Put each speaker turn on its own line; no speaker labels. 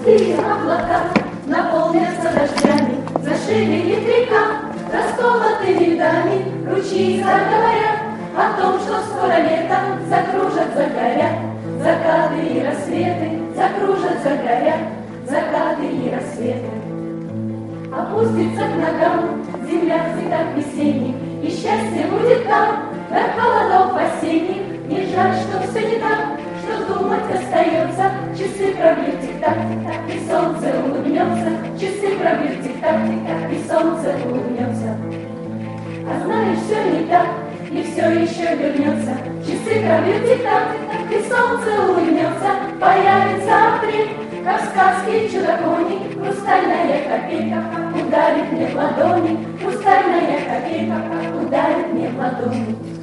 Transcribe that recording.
Густые облака наполнятся дождями, зашили ветряка, расколоты льдами, ручьи заговорят о том, что скоро лето, закружат, загорят закаты и рассветы, закружат, загорят закаты и рассветы. Опустится к ногам земля в цветах весенних, и счастье будет там, до холодов осенних. Не жаль, что все не так, что думать остается. Часы пробьют тик-так, и солнце улыбнется. Часы пробьют тик-так, и солнце улыбнется. А знаешь, все не так, и все еще вернется. Часы пробьют тик-так, и солнце улыбнется. Появится апрель, как в сказке чудо-кони. Хрустальная копейка ударит мне в ладони. Хрустальная копейка ударит мне в ладони.